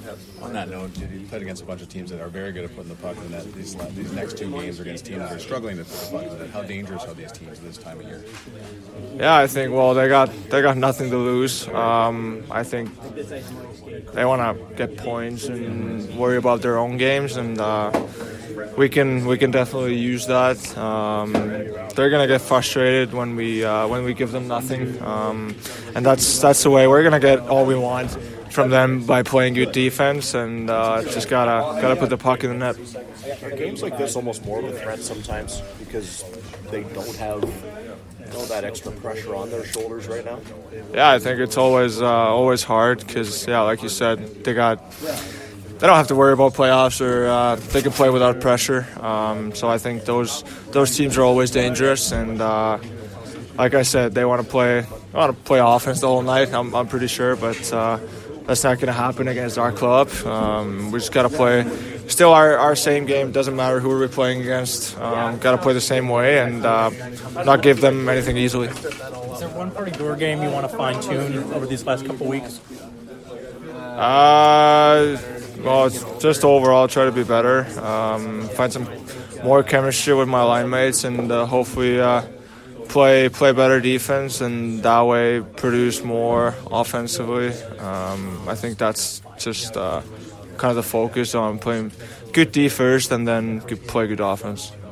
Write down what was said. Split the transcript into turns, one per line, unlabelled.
On that note, you played against a bunch of teams that are very good at putting the puck in the net. These next two games are against teams that are struggling to put the puck in the net. How dangerous are these teams this time of year?
Yeah, I think they got nothing to lose. I think they want to get points and worry about their own games, and we can definitely use that. They're gonna get frustrated when we give them nothing, and that's the way we're gonna get all we want from them by playing good defense, and just gotta put the puck in the net.
Are games like this almost more of a threat sometimes because they don't have that extra pressure on their shoulders right now?
Yeah, I think it's always hard because, like you said, they don't have to worry about playoffs, or they can play without pressure. So I think those teams are always dangerous, and like I said, they want to play offense the whole night. I'm pretty sure, but that's not going to happen against our club. We just got to play still our same game. Doesn't matter who we're playing against. Got to play the same way and not give them anything easily.
Is there one part of your game you want to fine-tune over these last couple weeks?
Well, it's just overall try to be better, find some more chemistry with my line mates, and hopefully play better defense, and that way produce more offensively. I think that's just kind of the focus on playing good D first and then play good offense.